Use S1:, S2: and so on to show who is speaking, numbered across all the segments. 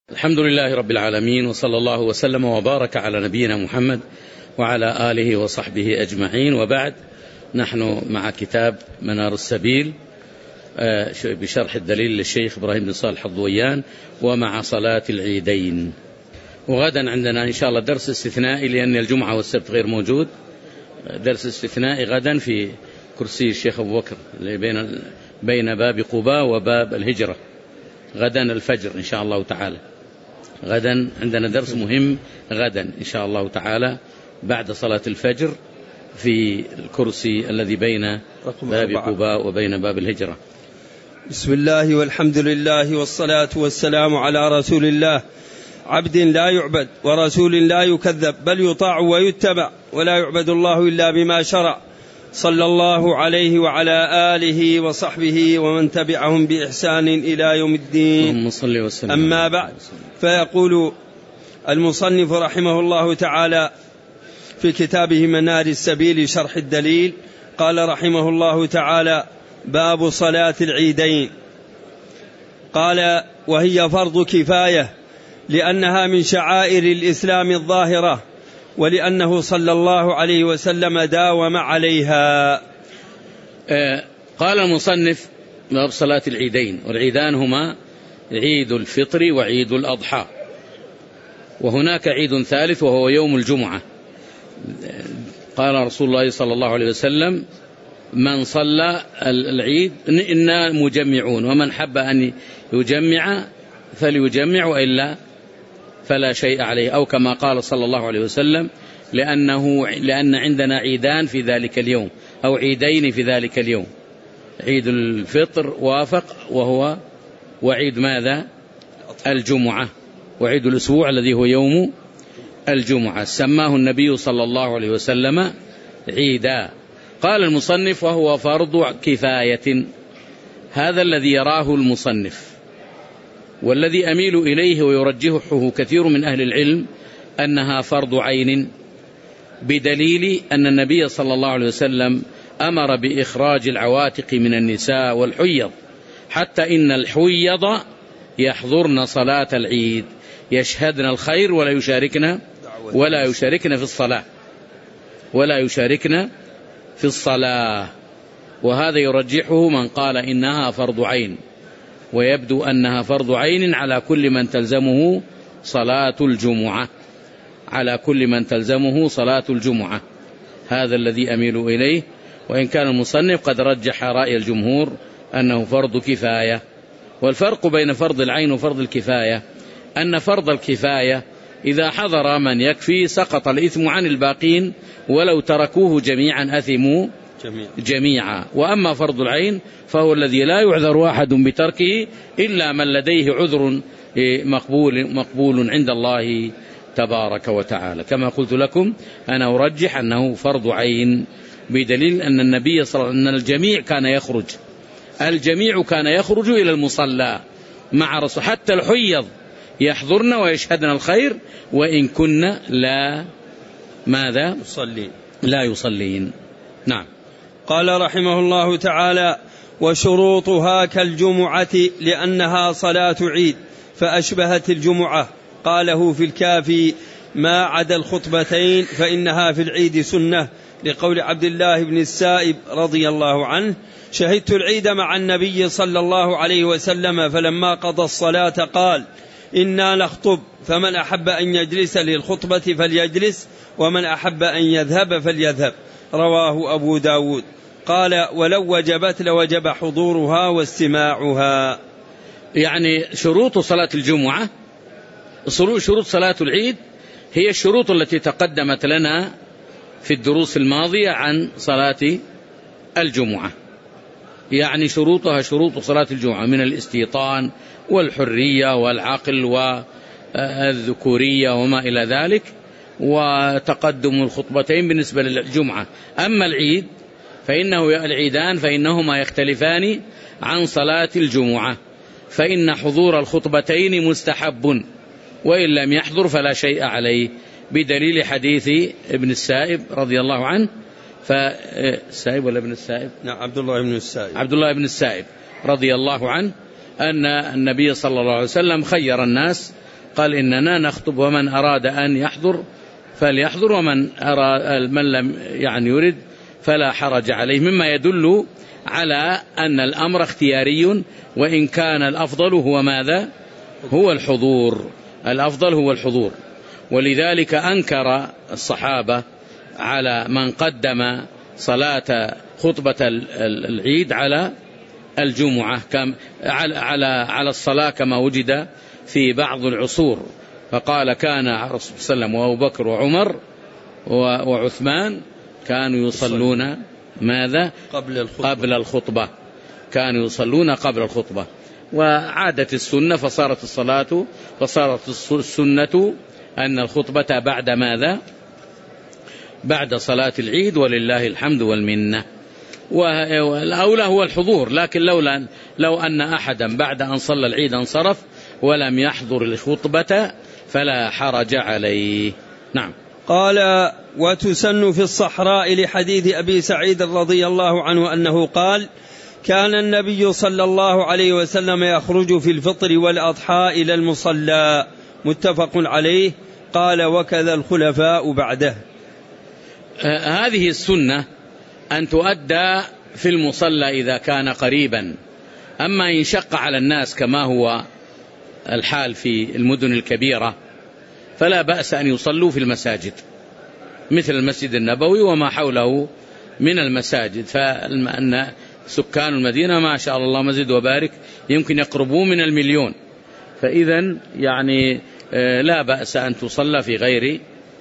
S1: الحمد لله رب العالمين، وصلى الله وسلم وبارك على نبينا محمد وعلى آله وصحبه أجمعين، وبعد. نحن مع كتاب منار السبيل بشرح الدليل للشيخ إبراهيم بن صالح الضويان، ومع صلاة العيدين. وغدا عندنا إن شاء الله درس استثنائي، لأن الجمعة والسبت غير موجود. درس استثنائي غدا في كرسي الشيخ أبو بكر بين باب قباء وباب الهجرة، غدا الفجر إن شاء الله تعالى. غدا عندنا درس مهم غدا إن شاء الله تعالى بعد صلاة الفجر في الكرسي الذي بين باب قباء وبين باب الهجرة.
S2: بسم الله والحمد لله والصلاة والسلام على رسول الله، عبد لا يعبد ورسول لا يكذب، بل يطاع ويتبع، ولا يعبد الله إلا بما شرع، صلى الله عليه وعلى آله وصحبه ومن تبعهم بإحسان إلى يوم الدين. أما بعد، فيقول المصنف رحمه الله تعالى في كتابه منار السبيل شرح الدليل، قال رحمه الله تعالى: باب صلاة العيدين. قال: وهي فرض كفاية، لأنها من شعائر الإسلام الظاهرة، ولأنه صلى الله عليه وسلم داوم عليها.
S1: قال المصنف: باب صلاة العيدين، والعيدان هما عيد الفطر وعيد الأضحى، وهناك عيد ثالث وهو يوم الجمعة. قال رسول الله صلى الله عليه وسلم: من صلى العيد إنا مجمعون، ومن حب أن يجمع فليجمع، وإلا فلا شيء عليه، أو كما قال صلى الله عليه وسلم: لأن عندنا عيدان في ذلك اليوم، أو عيدين في ذلك اليوم. عيد الفطر وافق، وهو وعيد ماذا؟ الجمعة، وعيد الأسبوع الذي هو يوم الجمعة، سماه النبي صلى الله عليه وسلم عيدا. قال المصنف: وهو فرض كفاية. هذا الذي يراه المصنف، والذي أميل إليه ويرجحه كثير من أهل العلم، أنها فرض عين، بدليل أن النبي صلى الله عليه وسلم أمر بإخراج العواتق من النساء والحيض، حتى إن الحيض يحضرن صلاة العيد، يشهدن الخير ولا يشاركن في الصلاة، وهذا يرجحه من قال إنها فرض عين، ويبدو أنها فرض عين على كل من تلزمه صلاة الجمعة، هذا الذي أميل إليه، وإن كان المصنف قد رجح رأي الجمهور أنه فرض كفاية. والفرق بين فرض العين وفرض الكفاية أن فرض الكفاية إذا حضر من يكفي سقط الإثم عن الباقين، ولو تركوه جميعا أثموا جميعا. وأما فرض العين فهو الذي لا يعذر واحد بتركه إلا من لديه عذر مقبول عند الله تبارك وتعالى. كما قلت لكم، أنا أرجح أنه فرض عين، بدليل أن النبي صلى الله عليه وسلم أن الجميع كان يخرج إلى المصلى مع رسول، حتى الحيض يحضرن ويشهدن الخير، وإن كن لا يصلين. نعم.
S2: قال رحمه الله تعالى: وشروطها كالجمعة، لأنها صلاة عيد فأشبهت الجمعة. قاله في الكافي: ما عدا الخطبتين فإنها في العيد سنة، لقول عبد الله بن السائب رضي الله عنه: شهدت العيد مع النبي صلى الله عليه وسلم، فلما قضى الصلاة قال: إنا نخطب، فمن أحب أن يجلس للخطبة فليجلس، ومن أحب أن يذهب فليذهب. رواه أبو داود. قال: ولو وجبت لوجب حضورها واستماعها.
S1: يعني شروط صلاة الجمعة، شروط صلاة العيد هي الشروط التي تقدمت لنا في الدروس الماضية عن صلاة الجمعة. يعني شروطها شروط صلاة الجمعة من الاستيطان والحرية والعقل والذكورية وما إلى ذلك، وتقدم الخطبتين بالنسبة للجمعة. أما العيد العيدان فإنهما يختلفان عن صلاة الجمعة، فإن حضور الخطبتين مستحب، وإن لم يحضر فلا شيء عليه، بدليل حديث ابن السائب رضي الله عنه. السائب ولا ابن السائب؟
S2: نعم، عبد الله بن السائب
S1: رضي الله عنه، أن النبي صلى الله عليه وسلم خير الناس قال إننا نخطب ومن أراد أن يحضر فليحضر ومن لم يعني يرد فلا حرج عليه، مما يدل على أن الأمر اختياري، وإن كان الأفضل هو ماذا؟ هو الحضور، الأفضل هو الحضور. ولذلك أنكر الصحابة على من قدم صلاة خطبة العيد على الجمعة على الصلاة كما وجد في بعض العصور، فقال كان الرسول صلى الله عليه وسلم وأبو بكر وعمر وعثمان كانوا يصلون ماذا؟ قبل الخطبة، كانوا يصلون قبل الخطبة. وعادت السنة فصارت السنة أن الخطبة بعد ماذا؟ بعد صلاة العيد، ولله الحمد والمنة. والأولى هو الحضور، لكن لو أن أحدا بعد أن صلى العيد انصرف ولم يحضر الخطبة فلا حرج عليه. نعم.
S2: قال: وتسن في الصحراء لحديث أبي سعيد رضي الله عنه أنه قال: كان النبي صلى الله عليه وسلم يخرج في الفطر والأضحى إلى المصلى، متفق عليه. قال: وكذا الخلفاء بعده.
S1: هذه السنة أن تؤدى في المصلى إذا كان قريبا، أما إن شق على الناس كما هو الحال في المدن الكبيرة فلا بأس أن يصلوا في المساجد مثل المسجد النبوي وما حوله من المساجد، فأن سكان المدينة ما شاء الله مزيد وبارك يمكن يقربوا من 1,000,000، فإذا يعني لا بأس أن تصلى في غير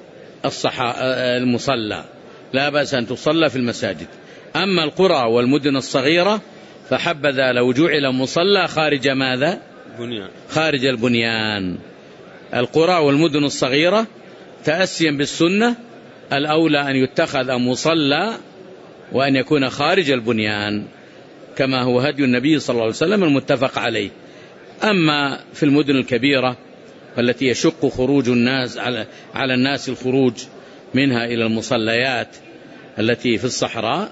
S1: المصلى، لا بأس أن تصلى في المساجد. أما القرى والمدن الصغيرة فحبذا لو جعل مصلى خارج ماذا؟ خارج البنيان. القرى والمدن الصغيرة تأسيا بالسنة الأولى أن يتخذ مصلى وأن يكون خارج البنيان كما هو هدي النبي صلى الله عليه وسلم المتفق عليه. أما في المدن الكبيرة والتي يشق خروج الناس على الناس الخروج منها إلى المصليات التي في الصحراء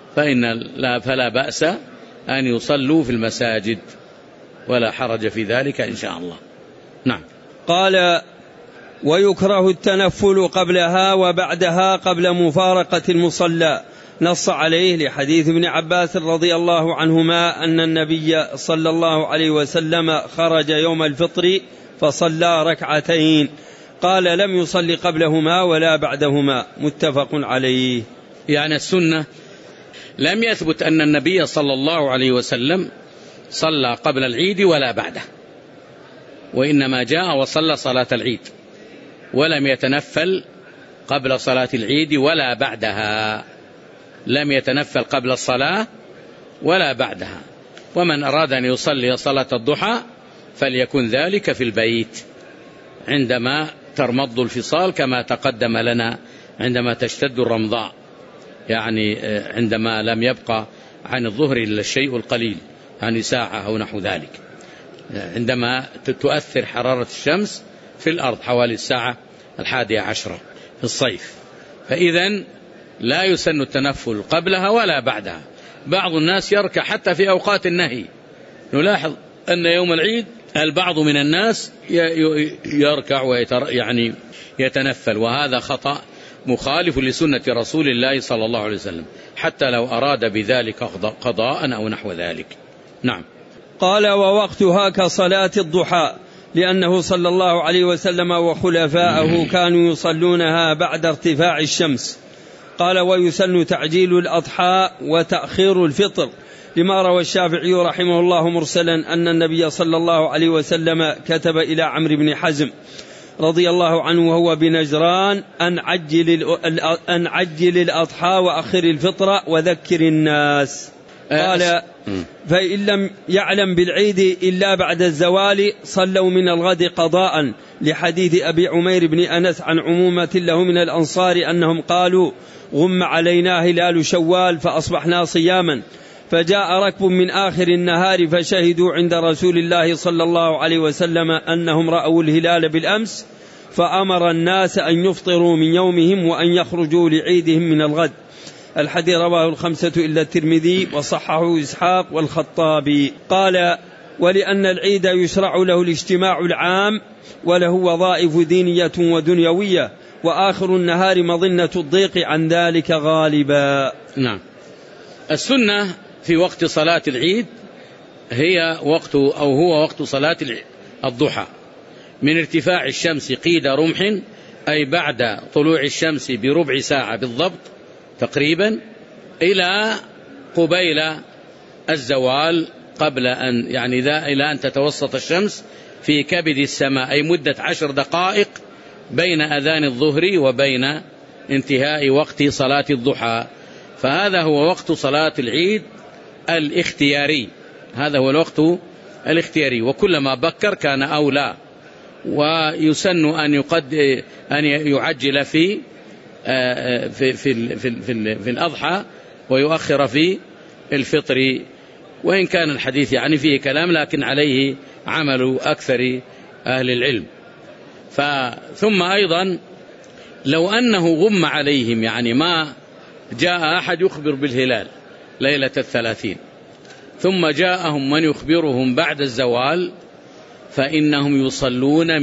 S1: فلا بأس أن يصلوا في المساجد ولا حرج في ذلك إن شاء الله. نعم.
S2: قال: ويكره التنفل قبلها وبعدها قبل مفارقة المصلى، نص عليه لحديث ابن عباس رضي الله عنهما أن النبي صلى الله عليه وسلم خرج يوم الفطر فصلى ركعتين، قال: لم يصلي قبلهما ولا بعدهما، متفق عليه.
S1: يعني السنة لم يثبت أن النبي صلى الله عليه وسلم صلى قبل العيد ولا بعده، وإنما جاء وصلى صلاة العيد ولم يتنفل قبل صلاة العيد ولا بعدها، لم يتنفل قبل الصلاة ولا بعدها. ومن أراد أن يصلي صلاة الضحى فليكن ذلك في البيت عندما ترمض الفصال كما تقدم لنا عندما تشتد الرمضاء، يعني عندما لم يبقى عن الظهر إلا الشيء القليل، يعني ساعة أو نحو ذلك، عندما تؤثر حرارة الشمس في الأرض حوالي الساعة 11 في الصيف، فإذن لا يسن التنفل قبلها ولا بعدها. بعض الناس يركع حتى في أوقات النهي، نلاحظ أن يوم العيد البعض من الناس يركع يعني يتنفل، وهذا خطأ مخالف لسنة رسول الله صلى الله عليه وسلم حتى لو أراد بذلك قضاء أو نحو ذلك. نعم.
S2: قال: ووقتها كصلاة الضحى، لأنه صلى الله عليه وسلم وخلفاءه كانوا يصلونها بعد ارتفاع الشمس. قال: ويسن تعجيل الأضحى وتأخير الفطر، لما روى الشافعي رحمه الله مرسلا أن النبي صلى الله عليه وسلم كتب إلى عمرو بن حزم رضي الله عنه وهو بنجران أن عجل الأضحى وأخر الفطر وذكر الناس. قال: فإن لم يعلم بالعيد إلا بعد الزوال صلوا من الغد قضاء، لحديث أبي عمير بن أنس عن عمومة له من الأنصار أنهم قالوا: غم علينا هلال شوال فأصبحنا صياما، فجاء ركب من آخر النهار فشهدوا عند رسول الله صلى الله عليه وسلم أنهم رأوا الهلال بالأمس، فأمر الناس أن يفطروا من يومهم وأن يخرجوا لعيدهم من الغد. الحديث رواه 5 إلا الترمذي وصححه إسحاق والخطابي. قال: ولأن العيد يشرع له الاجتماع العام وله وظائف دينية ودنيوية، وآخر النهار مظنة الضيق عن ذلك غالبا.
S1: نعم. السنة في وقت صلاة العيد هي وقت أو هو وقت صلاة الضحى من ارتفاع الشمس قيد رمح، أي بعد طلوع الشمس بربع ساعة بالضبط تقريبا، إلى قبيل الزوال، قبل أن يعني إلى أن تتوسط الشمس في كبد السماء، أي مدة 10 دقائق بين أذان الظهر وبين انتهاء وقت صلاة الضحى. فهذا هو وقت صلاة العيد الاختياري، هذا هو الوقت الاختياري، وكلما بكر كان أولى. ويسن أن يعجل في الأضحى ويؤخر في الفطر، وإن كان الحديث يعني فيه كلام لكن عليه عمل أكثر أهل العلم. ثم أيضا لو أنه غم عليهم، يعني ما جاء أحد يخبر بالهلال ليلة 30 ثم جاءهم من يخبرهم بعد الزوال، فإنهم يصلون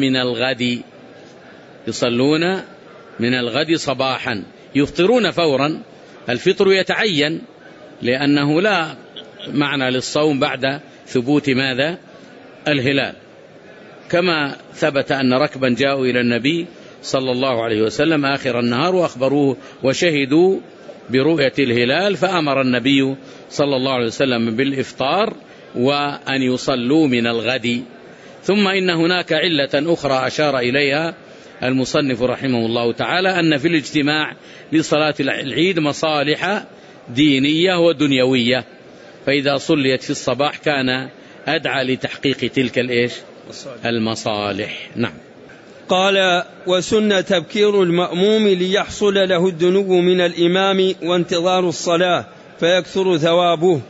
S1: من الغد صباحا، يفطرون فورا. الفطر يتعين لأنه لا معنى للصوم بعد ثبوت ماذا؟ الهلال، كما ثبت أن ركبا جاءوا إلى النبي صلى الله عليه وسلم آخر النهار وأخبروه وشهدوا برؤية الهلال، فأمر النبي صلى الله عليه وسلم بالإفطار وأن يصلوا من الغد. ثم إن هناك علة أخرى أشار إليها المصنف رحمه الله تعالى، أن في الاجتماع لصلاة العيد مصالح دينية ودنيوية، فإذا صليت في الصباح كان أدعى لتحقيق تلك المصالح. نعم.
S2: قال: وسن تبكير المأموم ليحصل له الدنو من الإمام وانتظار الصلاة فيكثر ثوابه،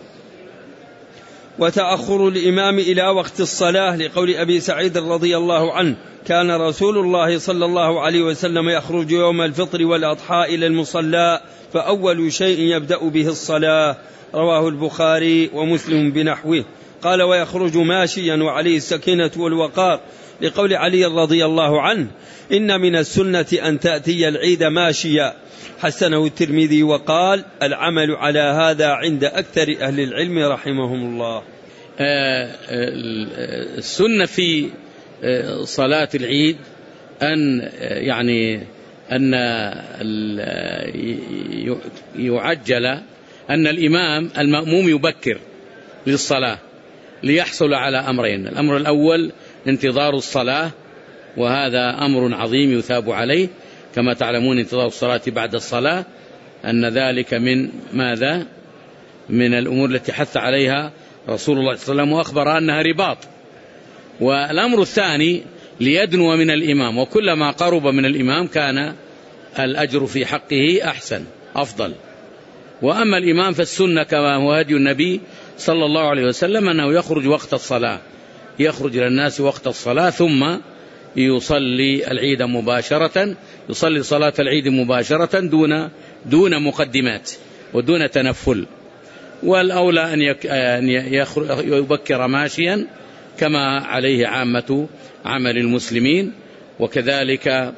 S2: وتأخر الإمام إلى وقت الصلاة لقول أبي سعيد رضي الله عنه: كان رسول الله صلى الله عليه وسلم يخرج يوم الفطر والأضحى إلى المصلى فأول شيء يبدأ به الصلاة. رواه البخاري ومسلم بنحوه. قال: ويخرج ماشيا وعليه السكينة والوقار لقول علي رضي الله عنه: إن من السنة أن تأتي العيد ماشيا. حسنه الترمذي وقال: العمل على هذا عند أكثر أهل العلم رحمهم الله.
S1: السنة في صلاة العيد أن يعجل، أن المأموم يبكر للصلاة ليحصل على أمرين: الأمر الأول انتظار الصلاة، وهذا أمر عظيم يثاب عليه، كما تعلمون انتظار الصلاة بعد الصلاة أن ذلك من ماذا؟ من الأمور التي حث عليها رسول الله صلى الله عليه وسلم وأخبر أنها رباط. والأمر الثاني ليدنو من الإمام، وكلما قرب من الإمام كان الأجر في حقه أحسن أفضل. وأما الإمام فالسنة كما هو هدي النبي صلى الله عليه وسلم أنه يخرج وقت الصلاة، يخرج إلى الناس وقت الصلاة ثم يصلي العيد مباشرة، يصلي صلاة العيد مباشرة دون مقدمات ودون تنفل. والأولى أن يبكر ماشيا كما عليه عامة عمل المسلمين، وكذلك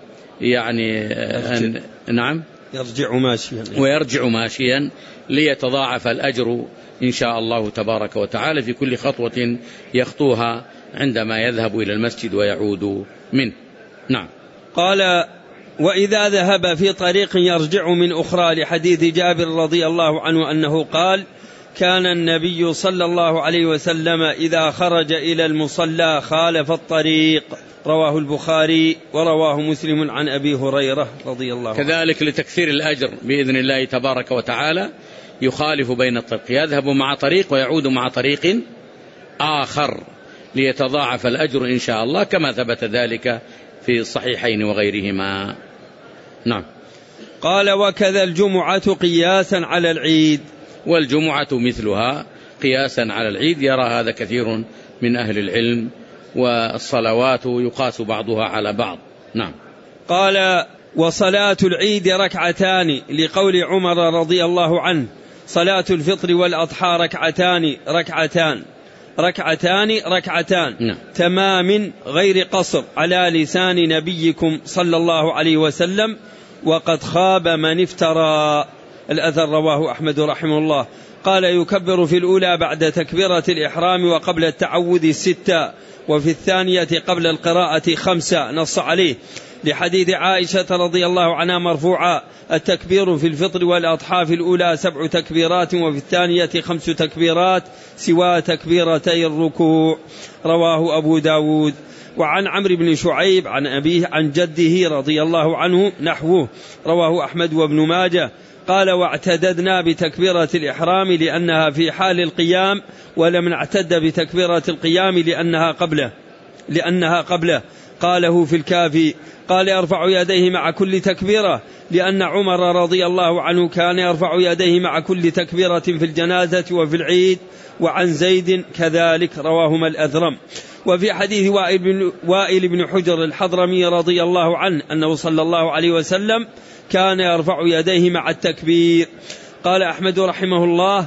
S1: نعم ويرجع ماشيا ليتضاعف الأجر إن شاء الله تبارك وتعالى في كل خطوة يخطوها عندما يذهب إلى المسجد ويعود منه. نعم.
S2: قال: وإذا ذهب في طريق يرجع من أخرى، لحديث جابر رضي الله عنه أنه قال: كان النبي صلى الله عليه وسلم إذا خرج إلى المصلى خالف الطريق. رواه البخاري ورواه مسلم عن أبي هريرة رضي الله عنه.
S1: كذلك لتكثير الأجر بإذن الله تبارك وتعالى يخالف بين الطريق، يذهب مع طريق ويعود مع طريق آخر ليتضاعف الأجر إن شاء الله، كما ثبت ذلك في الصحيحين وغيرهما. نعم.
S2: قال: وكذا الجمعة قياسا على العيد.
S1: والجمعة مثلها قياسا على العيد، يرى هذا كثير من أهل العلم، والصلوات يقاس بعضها على بعض. نعم.
S2: قال: وصلاة العيد ركعتان، لقول عمر رضي الله عنه: صلاة الفطر والأضحى ركعتان. ركعتان ركعتان تمام غير قصر على لسان نبيكم صلى الله عليه وسلم، وقد خاب من افترى. الأثر رواه أحمد رحمه الله. قال يكبر في الأولى بعد تكبيرة الإحرام وقبل التعوذ 6، وفي الثانية قبل القراءة 5، نص عليه لحديث عائشة رضي الله عنها مرفوعا: التكبير في الفطر والأضحى في الأولى 7 تكبيرات، وفي الثانية 5 تكبيرات سوى تكبيرتي الركوع. رواه أبو داود. وعن عمرو بن شعيب عن أبيه عن جده رضي الله عنه نحوه، رواه أحمد وابن ماجه. قال: واعتددنا بتكبيرة الإحرام لأنها في حال القيام، ولم نعتد بتكبيرة القيام لأنها قبله. قاله في الكافي. قال: يرفع يديه مع كل تكبيرة، لأن عمر رضي الله عنه كان يرفع يديه مع كل تكبيرة في الجنازة وفي العيد. وعن زيد كذلك، رواهما الأثرم. وفي حديث وائل بن حجر الحضرمي رضي الله عنه أنه صلى الله عليه وسلم كان يرفع يديه مع التكبير. قال أحمد رحمه الله: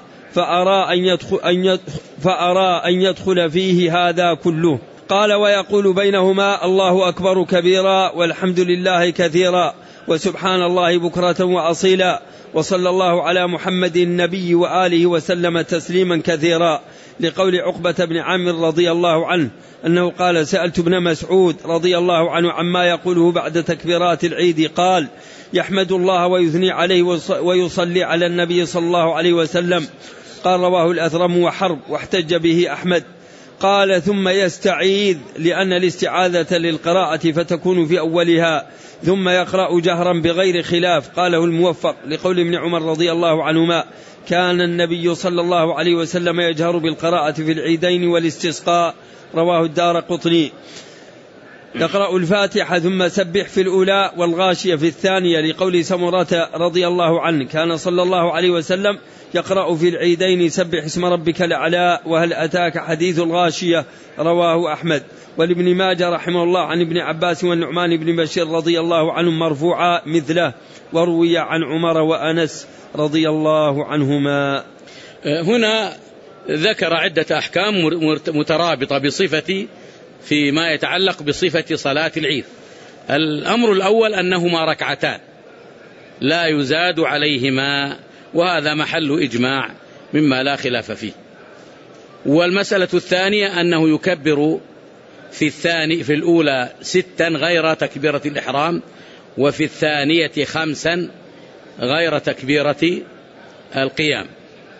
S2: فأرى أن يدخل فيه هذا كله. قال: ويقول بينهما: الله أكبر كبيرا، والحمد لله كثيرا، وسبحان الله بكرة وأصيلا، وصلى الله على محمد النبي وآله وسلم تسليما كثيرا. لقول عقبة بن عامر رضي الله عنه أنه قال: سألت ابن مسعود رضي الله عنه عما يقوله بعد تكبيرات العيد، قال: يحمد الله ويثني عليه ويصلي على النبي صلى الله عليه وسلم. قال: رواه الأثرم وحرب، واحتج به أحمد. قال: ثم يستعيذ، لأن الاستعاذة للقراءة فتكون في أولها، ثم يقرأ جهرا بغير خلاف. قاله الموفق لقول ابن عمر رضي الله عنهما: كان النبي صلى الله عليه وسلم يجهر بالقراءة في العيدين والاستسقاء. رواه الدارقطني. يقرأ الفاتحة ثم سبح في الأولى والغاشية في الثانية، لقول سمرة رضي الله عنه: كان صلى الله عليه وسلم يقرأ في العيدين سبح اسم ربك الأعلى وهل أتاك حديث الغاشية. رواه أحمد. ولابن ماجه رحمه الله عن ابن عباس والنعمان بن بشير رضي الله عنهم مرفوعا مثله، وروي عن عمر وأنس رضي الله عنهما.
S1: هنا ذكر عدة أحكام مترابطة بصفة فيما يتعلق بصفة صلاة العيد. الأمر الأول أنهما ركعتان لا يزاد عليهما، وهذا محل إجماع مما لا خلاف فيه. والمسألة الثانية أنه يكبر في الأولى 6 غير تكبيرة الإحرام، وفي الثانية 5 غير تكبيرة القيام.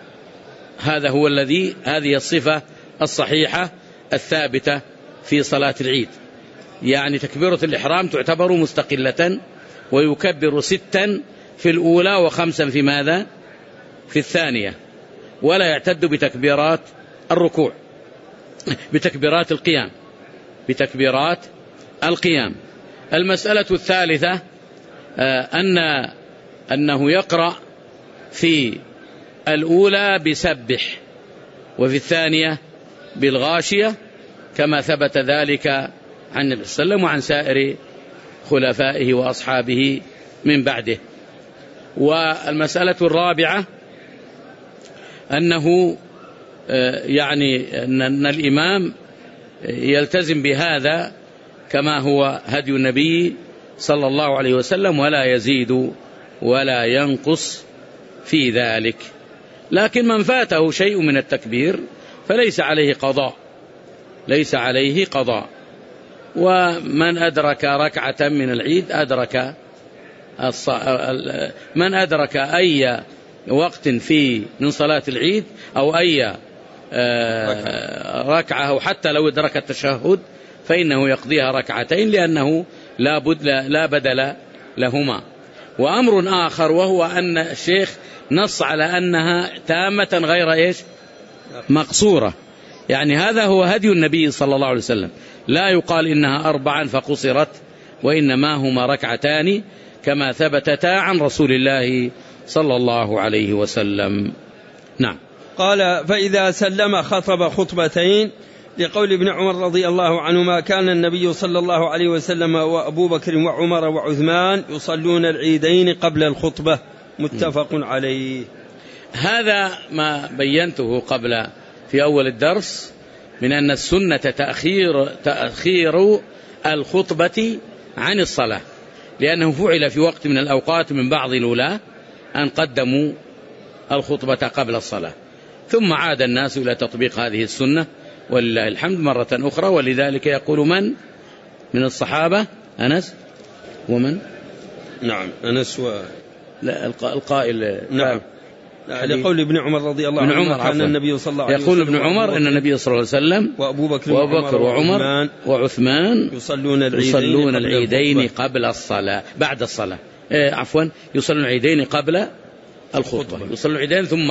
S1: هذه الصفة الصحيحة الثابتة في صلاة العيد. يعني تكبيرة الإحرام تعتبر مستقلة، ويكبر 6 في الأولى و5 في ماذا؟ في الثانية، ولا يعتد بتكبيرات الركوع، بتكبيرات القيام. المسألة الثالثة أنه يقرأ في الأولى بسبح، وفي الثانية بالغاشية، كما ثبت ذلك عن النبي صلى الله عليه وسلم وعن سائر خلفائه وأصحابه من بعده. والمسألة الرابعة أنه أن الإمام يلتزم بهذا كما هو هدي النبي صلى الله عليه وسلم، ولا يزيد ولا ينقص في ذلك. لكن من فاته شيء من التكبير فليس عليه قضاء. ومن أدرك ركعة من العيد أدرك من أدرك أي وقت من صلاة العيد أو أي ركعة، أو حتى لو أدرك التشهد فإنه يقضيها ركعتين، لأنه لا بدل لهما. وأمر آخر وهو أن الشيخ نص على أنها تامة غير مقصورة. يعني هذا هو هدي النبي صلى الله عليه وسلم، لا يقال إنها 4 فقصرت، وإنما هما ركعتان كما ثبتتا عن رسول الله صلى الله عليه وسلم. نعم.
S2: قال: فإذا سلم خطب خطبتين، لقول ابن عمر رضي الله عنهما: كان النبي صلى الله عليه وسلم وأبو بكر وعمر وعثمان يصلون العيدين قبل الخطبة. متفق عليه.
S1: هذا ما بينته قبل في أول الدرس، من أن السنة تأخير الخطبة عن الصلاة، لأنه فعل في وقت من الأوقات من بعض الولاة أن قدموا الخطبة قبل الصلاة، ثم عاد الناس إلى تطبيق هذه السنة ولله الحمد مرة أخرى. ولذلك يقول من الصحابة أنس ومن
S2: نعم أنس
S1: لا القائل
S2: نعم لقول ابن عمر رضي الله عنه كان النبي صلى الله عليه وسلم
S1: يقول ابن عمر أن النبي صلى الله عليه وسلم
S2: وأبو بكر
S1: وعمر وعثمان يصلون العيدين قبل الصلاة بعد الصلاة يصلون العيدين قبل الخطبة، يصلون العيدين ثم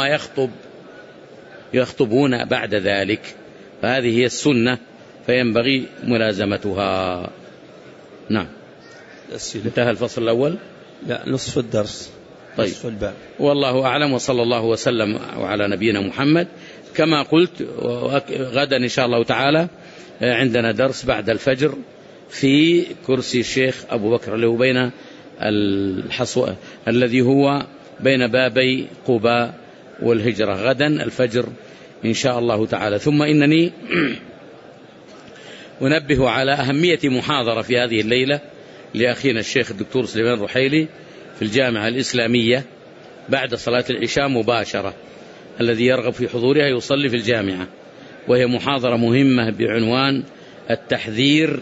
S1: يخطبون بعد ذلك، فهذه هي السنة فينبغي ملازمتها. نعم. انتهى الفصل الأول؟
S2: لا، نصف الدرس.
S1: طيب.
S2: نصف الباب.
S1: والله أعلم، وصلى الله وسلم على نبينا محمد. كما قلت غدا إن شاء الله تعالى عندنا درس بعد الفجر في كرسي الشيخ أبو بكر اللي هو بين الذي هو بين بابي قباء والهجرة، غدا الفجر إن شاء الله تعالى. ثم إنني أنبه على أهمية محاضرة في هذه الليلة لأخينا الشيخ الدكتور سليمان رحيلي في الجامعة الإسلامية بعد صلاة العشاء مباشرة، الذي يرغب في حضورها يصلي في الجامعة، وهي محاضرة مهمة بعنوان التحذير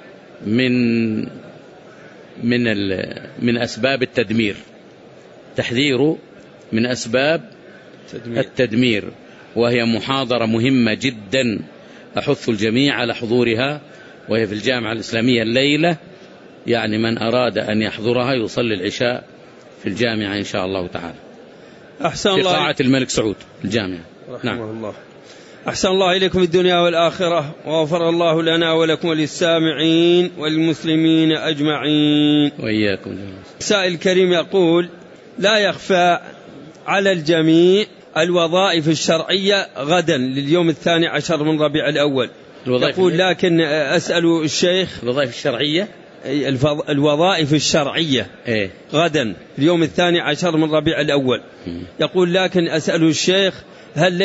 S1: من أسباب التدمير، تحذير من أسباب التدمير، وهي محاضرة مهمة جدا أحث الجميع على حضورها، وهي في الجامعة الإسلامية الليلة، يعني من أراد أن يحضرها يصلي العشاء في الجامعة إن شاء الله تعالى.
S2: أحسن
S1: في
S2: الله
S1: قاعة الملك سعود الجامعة.
S2: نعم. الله. أحسن الله إليكم في الدنيا والآخرة، وغفر الله لنا ولكم وللسامعين والمسلمين أجمعين
S1: وإياكم.
S2: سائل كريم يقول: لا يخفى على الجميع الوظائف الشرعية غدا لليوم 12 من ربيع الأول. يقول لكن أسأل الشيخ
S1: الوظائف الشرعية
S2: الوظائف الشرعية غدا اليوم 12 من ربيع الأول. يقول لكن أسأل الشيخ هل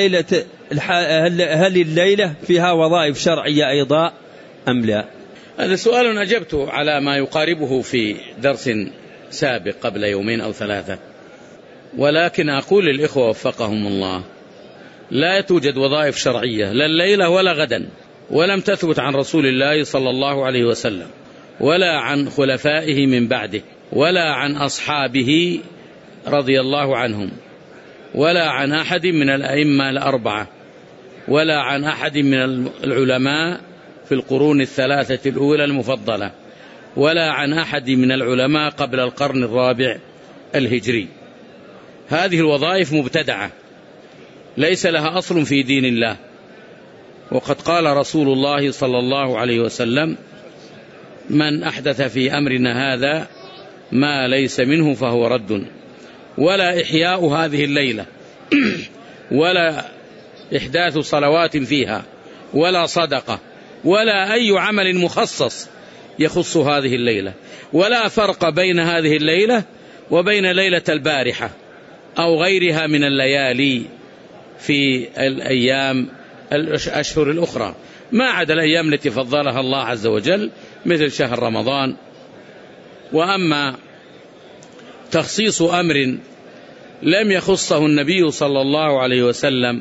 S2: الليلة فيها وظائف شرعية أيضا أم لا؟
S1: هذا سؤال أجبته على ما يقاربه في درس سابق قبل يومين أو 3، ولكن أقول للإخوة وفقهم الله لا توجد وظائف شرعية لا الليلة ولا غدا، ولم تثبت عن رسول الله صلى الله عليه وسلم ولا عن خلفائه من بعده ولا عن أصحابه رضي الله عنهم ولا عن أحد من الأئمة الأربعة ولا عن أحد من العلماء في القرون الثلاثة الأولى المفضلة ولا عن أحد من العلماء قبل القرن الرابع الهجري. هذه الوظائف مبتدعة ليس لها أصل في دين الله، وقد قال رسول الله صلى الله عليه وسلم: من أحدث في أمرنا هذا ما ليس منه فهو رد. ولا إحياء هذه الليلة ولا إحداث صلوات فيها ولا صدقة ولا أي عمل مخصص يخص هذه الليلة، ولا فرق بين هذه الليلة وبين ليلة البارحة أو غيرها من الليالي في الأيام الأشهر الأخرى، ما عدا الأيام التي فضلها الله عز وجل مثل شهر رمضان. وأما تخصيص أمر لم يخصه النبي صلى الله عليه وسلم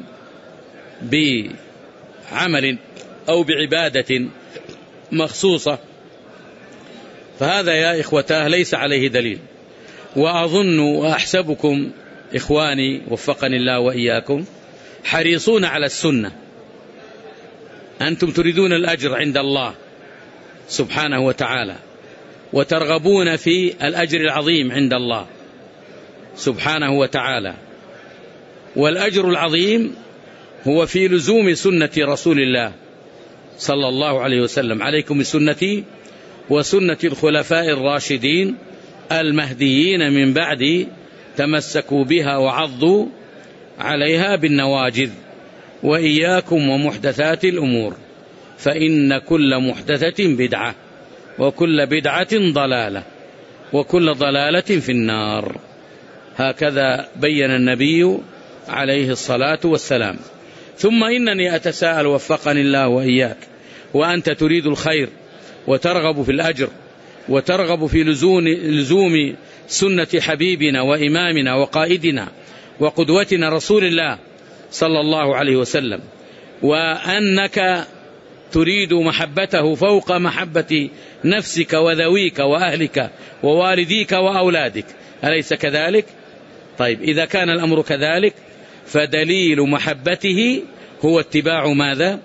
S1: بعمل أو بعبادة مخصوصة فهذا يا إخوتاه ليس عليه دليل. وأظن وأحسبكم إخواني وفقني الله وإياكم حريصون على السنة، أنتم تريدون الأجر عند الله سبحانه وتعالى وترغبون في الأجر العظيم عند الله سبحانه وتعالى، والأجر العظيم هو في لزوم سنة رسول الله صلى الله عليه وسلم: عليكم بسنتي وسنة الخلفاء الراشدين المهديين من بعدي تمسكوا بها وعضوا عليها بالنواجذ، وإياكم ومحدثات الأمور فإن كل محدثة بدعة وكل بدعة ضلالة وكل ضلالة في النار. هكذا بين النبي عليه الصلاة والسلام. ثم إنني أتساءل وفقني الله وإياك وأنت تريد الخير وترغب في الأجر وترغب في لزوم سنة حبيبنا وإمامنا وقائدنا وقدوتنا رسول الله صلى الله عليه وسلم، وأنك تريد محبته فوق محبة نفسك وذويك وأهلك ووالديك وأولادك، أليس كذلك؟ طيب إذا كان الأمر كذلك فدليل محبته هو اتباع ماذا؟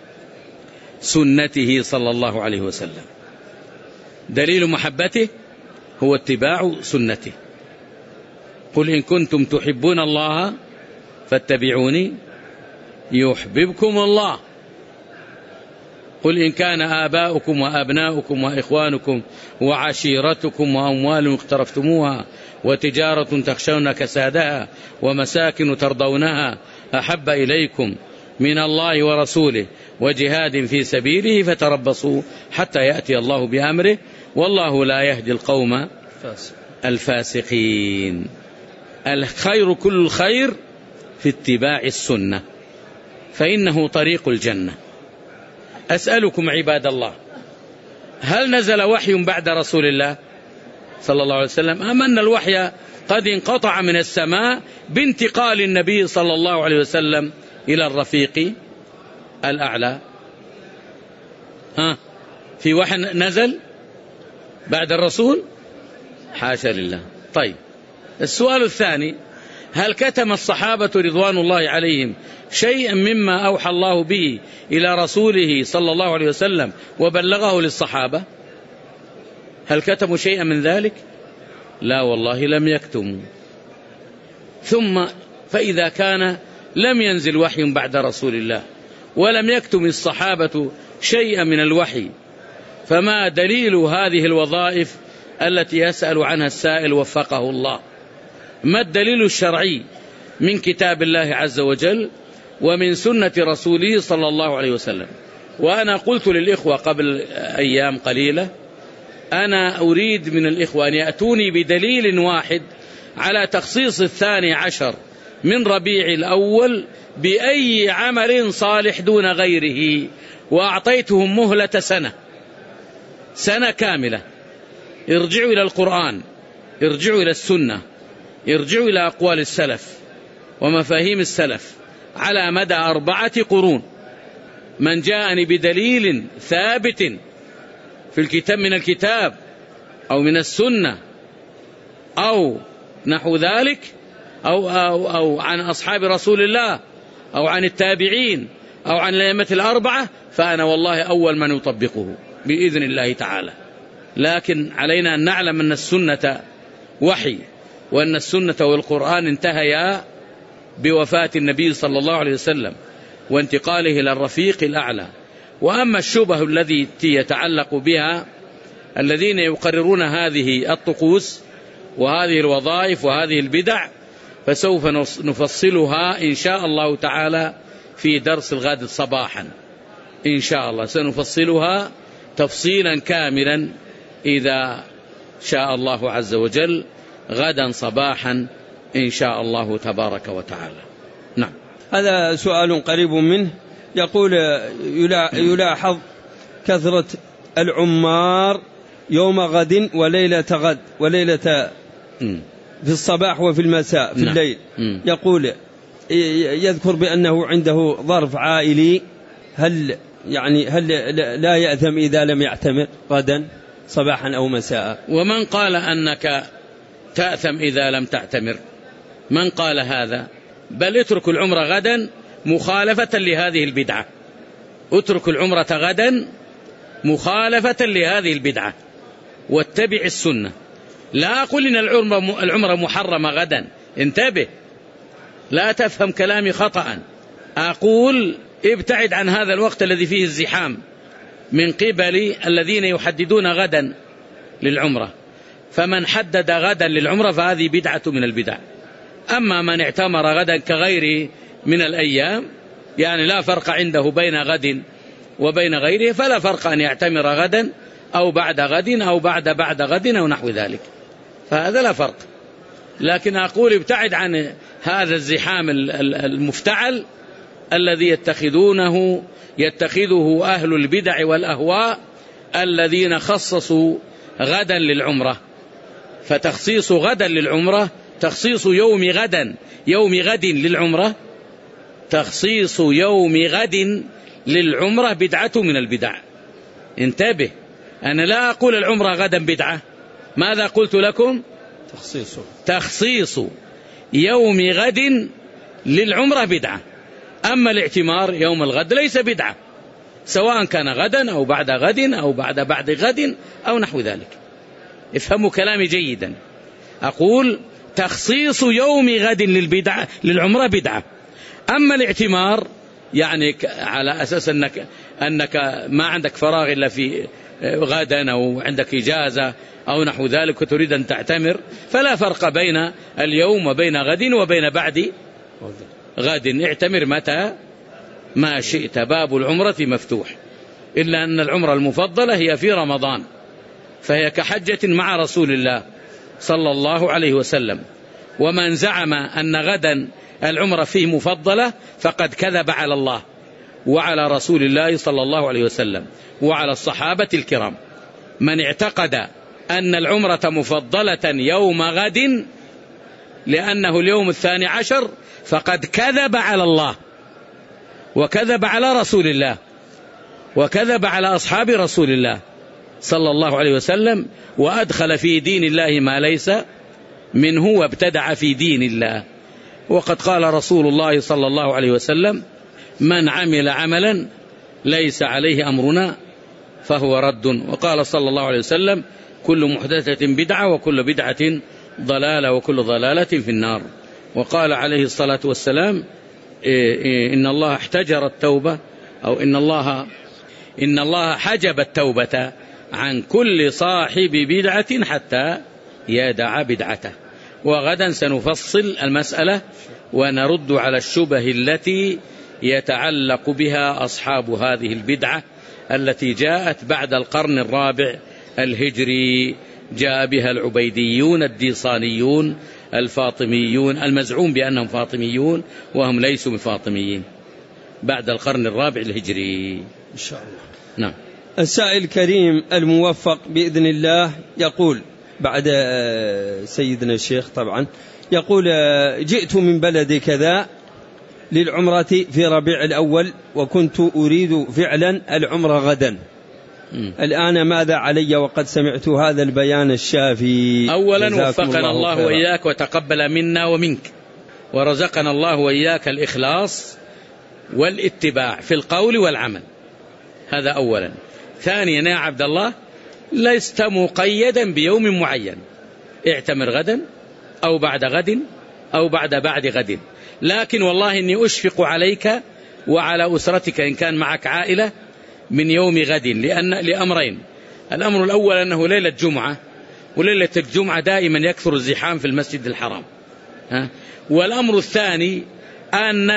S1: سنته صلى الله عليه وسلم. دليل محبته هو اتباع سنته. قل إن كنتم تحبون الله فاتبعوني يحببكم الله. قل إن كان آباؤكم وأبناؤكم وإخوانكم وعشيرتكم وأموال اقترفتموها وتجارة تخشون كسادها ومساكن ترضونها أحب إليكم من الله ورسوله وجهاد في سبيله فتربصوا حتى يأتي الله بأمره والله لا يهدي القوم الفاسقين. الخير كل الخير في اتباع السنة فإنه طريق الجنة. أسألكم عباد الله، هل نزل وحي بعد رسول الله صلى الله عليه وسلم أم أن الوحي قد انقطع من السماء بانتقال النبي صلى الله عليه وسلم إلى الرفيق الأعلى؟ في وحي نزل بعد الرسول؟ حاشا لله. طيب السؤال الثاني، هل كتم الصحابة رضوان الله عليهم شيئا مما أوحى الله به إلى رسوله صلى الله عليه وسلم وبلغه للصحابة؟ هل كتموا شيئا من ذلك؟ لا والله لم يكتموا. ثم فإذا كان لم ينزل وحي بعد رسول الله ولم يكتم الصحابة شيئا من الوحي، فما دليل هذه الوظائف التي يسأل عنها السائل وفقه الله؟ ما الدليل الشرعي من كتاب الله عز وجل ومن سنة رسوله صلى الله عليه وسلم؟ وأنا قلت للإخوة قبل أيام قليلة أنا أريد من الإخوة أن يأتوني بدليل واحد على تخصيص 12 من ربيع الأول بأي عمل صالح دون غيره، وأعطيتهم مهلة سنة كاملة. ارجعوا إلى القرآن، ارجعوا إلى السنة، ارجعوا إلى أقوال السلف ومفاهيم السلف على مدى 4 قرون. من جاءني بدليل ثابت في الكتاب من الكتاب أو من السنة أو نحو ذلك أو عن أصحاب رسول الله أو عن التابعين أو عن الأئمة الأربعة فأنا والله أول من يطبقه بإذن الله تعالى. لكن علينا أن نعلم أن السنة وحي، وأن السنة والقرآن انتهيا بوفاة النبي صلى الله عليه وسلم وانتقاله إلى الرفيق الأعلى. وأما الشبه التي يتعلق بها الذين يقررون هذه الطقوس وهذه الوظائف وهذه البدع فسوف نفصلها إن شاء الله تعالى في درس الغد صباحا، إن شاء الله سنفصلها تفصيلا كاملا إذا شاء الله عز وجل غدا صباحا إن شاء الله تبارك وتعالى. نعم.
S2: هذا سؤال قريب منه، يقول يلاحظ كثرة العمار يوم غد وليلة غد وليلة في الصباح وفي المساء في الليل. يقول يذكر بأنه عنده ظرف عائلي، هل لا يأثم إذا لم يعتمر غدا صباحا أو مساء؟
S1: ومن قال أنك تأثم إذا لم تعتمر؟ من قال هذا؟ بل اترك العمرة غدا مخالفة لهذه البدعة، اترك العمرة غدا مخالفة لهذه البدعة واتبع السنة. لا أقول إن العمرة محرمة غدا، انتبه لا تفهم كلامي خطأ. أقول ابتعد عن هذا الوقت الذي فيه الزحام من قبل الذين يحددون غدا للعمرة، فمن حدد غدا للعمرة فهذه بدعة من البدع. أما من اعتمر غدا كغيره من الأيام يعني لا فرق عنده بين غد وبين غيره، فلا فرق أن يعتمر غدا أو بعد غد أو بعد غد أو نحو ذلك، فهذا لا فرق. لكن أقول ابتعد عن هذا الزحام المفتعل الذي يتخذه أهل البدع والأهواء الذين خصصوا غدا للعمرة. فتخصيص غدا للعمرة، تخصيص يوم غد للعمرة، تخصيص يوم غد للعمرة بدعة من البدع. انتبه، أنا لا أقول العمرة غدا بدعة. ماذا قلت لكم؟ تخصيص يوم غد للعمرة بدعة. أما الاعتمار يوم الغد ليس بدعة، سواء كان غدا أو بعد غد أو بعد غد أو نحو ذلك. افهموا كلامي جيدا. أقول تخصيص يوم غد للعمرة بدعة. أما الاعتمار يعني على أساس أنك ما عندك فراغ إلا في غدا أو عندك إجازة أو نحو ذلك وتريد أن تعتمر، فلا فرق بين اليوم وبين غد وبين بعد غد. اعتمر متى ما شئت، باب العمرة مفتوح، إلا أن العمرة المفضلة هي في رمضان، فهي كحجة مع رسول الله صلى الله عليه وسلم. ومن زعم أن غدا العمرة فيه مفضلة فقد كذب على الله وعلى رسول الله صلى الله عليه وسلم وعلى الصحابة الكرام. من اعتقد أن العمرة مفضلة يوم غد لأنه اليوم 12 فقد كذب على الله وكذب على رسول الله وكذب على أصحاب رسول الله صلى الله عليه وسلم، وأدخل في دين الله ما ليس منه وابتدع في دين الله. وقد قال رسول الله صلى الله عليه وسلم: من عمل عملا ليس عليه أمرنا فهو رد. وقال صلى الله عليه وسلم: كل محدثة بدعة وكل بدعة ضلالة وكل ضلالة في النار. وقال عليه الصلاة والسلام: إن الله احتجر التوبة، أو إن الله حجب التوبة عن كل صاحب بدعة حتى يدع بدعته. وغدا سنفصل المسألة ونرد على الشبه التي يتعلق بها أصحاب هذه البدعة التي جاءت بعد القرن الرابع الهجري. جاء بها العبيديون الديصانيون الفاطميون المزعوم بأنهم فاطميون وهم ليسوا بفاطميين، بعد القرن الرابع الهجري
S2: إن شاء الله.
S1: نعم.
S2: السائل الكريم الموفق بإذن الله يقول بعد سيدنا الشيخ طبعا، يقول: جئت من بلد كذا للعمرة في ربيع الأول وكنت أريد فعلا العمرة غدا. الآن ماذا علي وقد سمعت هذا البيان الشافي؟
S1: أولا وفقنا الله وإياك وتقبل منا ومنك، ورزقنا الله وإياك الإخلاص والاتباع في القول والعمل، هذا أولا. ثانيا يا عبد الله، لست مقيدا بيوم معين، اعتمر غدا أو بعد غد أو بعد غد. لكن والله إني أشفق عليك وعلى أسرتك إن كان معك عائلة من يوم غد، لأمرين: الأمر الأول أنه ليلة جمعة، وليلة الجمعة دائما يكثر الزحام في المسجد الحرام، والأمر الثاني أن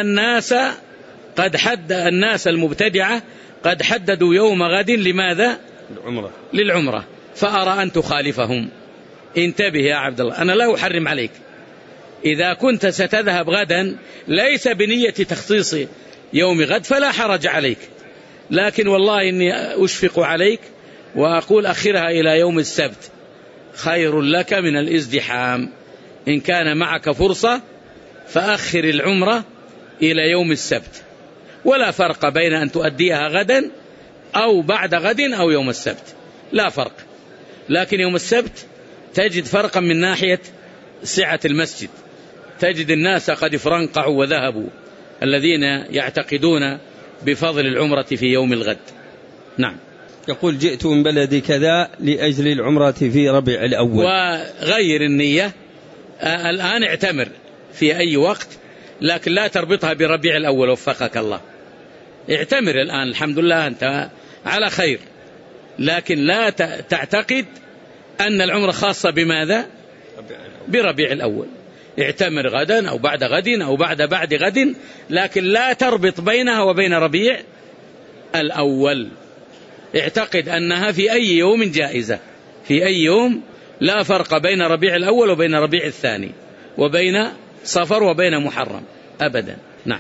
S1: الناس المبتدعة قد حددوا يوم غد لماذا؟ للعمرة، فأرى أن تخالفهم. انتبه يا عبد الله، أنا لا أحرم عليك. إذا كنت ستذهب غدا ليس بنية تخصيص يوم غد فلا حرج عليك، لكن والله إني أشفق عليك وأقول أخرها إلى يوم السبت، خير لك من الازدحام. إن كان معك فرصة فأخر العمرة إلى يوم السبت، ولا فرق بين أن تؤديها غدا أو بعد غد أو يوم السبت، لا فرق. لكن يوم السبت تجد فرقا من ناحية سعة المسجد، تجد الناس قد فرنقعوا وذهبوا الذين يعتقدون بفضل العمرة في يوم الغد. نعم.
S2: يقول: جئت من بلد كذا لأجل العمرة في ربيع الأول.
S1: وغير النية الآن، اعتمر في أي وقت، لكن لا تربطها بربيع الأول، وفقك الله. اعتمر الآن، الحمد لله أنت على خير، لكن لا تعتقد أن العمرة خاصة بماذا؟ بربيع الأول. اعتمر غدا أو بعد غد أو بعد غد، لكن لا تربط بينها وبين ربيع الأول. اعتقد أنها في أي يوم جائزة، في أي يوم، لا فرق بين ربيع الأول وبين ربيع الثاني وبين صفر وبين محرم أبدا. نعم.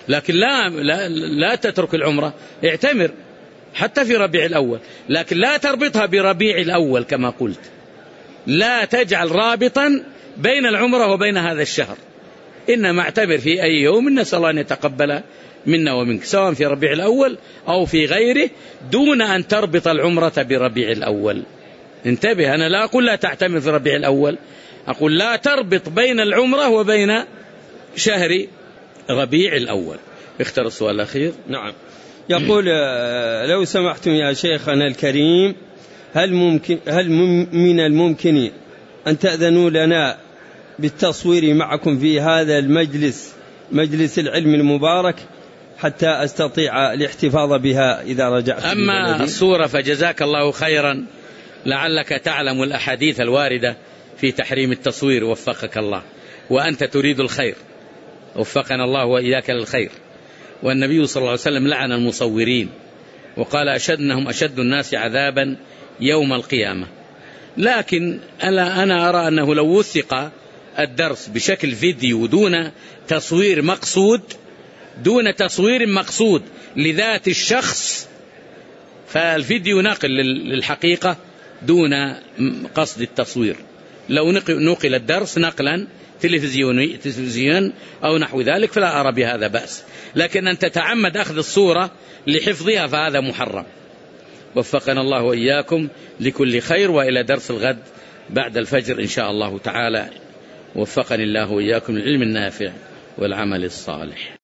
S1: لكن لا تترك العمرة، اعتمر حتى في ربيع الأول، لكن لا تربطها بربيع الأول كما قلت، لا تجعل رابطا بين العمرة وبين هذا الشهر، إنما اعتبر في أي يوم نسأل الله أن يتقبل منا ومنك، سواء في ربيع الأول أو في غيره، دون أن تربط العمرة بربيع الأول. انتبه، أنا لا أقول لا تعتمر في ربيع الأول، أقول لا تربط بين العمرة وبين شهر ربيع الأول. اختر السؤال الأخير.
S2: نعم، يقول لو سمحتم يا شيخنا الكريم، هل من الممكن أن تأذنوا لنا بالتصوير معكم في هذا المجلس، مجلس العلم المبارك، حتى أستطيع الاحتفاظ بها إذا رجعت؟
S1: أما الصورة فجزاك الله خيرا، لعلك تعلم الأحاديث الواردة في تحريم التصوير، وفقك الله، وأنت تريد الخير، وفقنا الله وإياك للخير. والنبي صلى الله عليه وسلم لعن المصورين وقال أنهم أشد الناس عذابا يوم القيامة. لكن أنا أرى أنه لو وثق الدرس بشكل فيديو دون تصوير مقصود لذات الشخص، فالفيديو ناقل للحقيقة دون قصد التصوير. لو نقل الدرس نقلا تلفزيون أو نحو ذلك فلا أرى بهذا بأس، لكن أن تتعمد أخذ الصورة لحفظها فهذا محرم. وفقنا الله وإياكم لكل خير، وإلى درس الغد بعد الفجر إن شاء الله تعالى. وفقني الله وإياكم للعلم النافع والعمل الصالح.